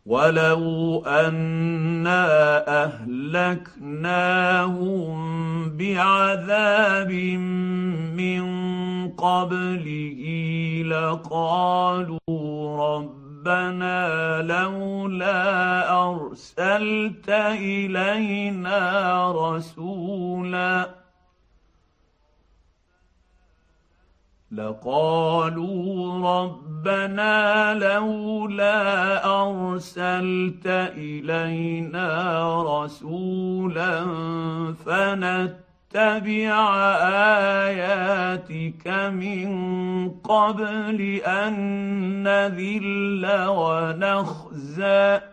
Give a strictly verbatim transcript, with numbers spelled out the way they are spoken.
ولو انا اهلكناهم بعذاب من قبله لقالوا ربنا لولا ارسلت الينا رسولا لقالوا ربنا لولا ارسلت الينا رسولا فنتبع اياتك من قبل ان نذل ونخزى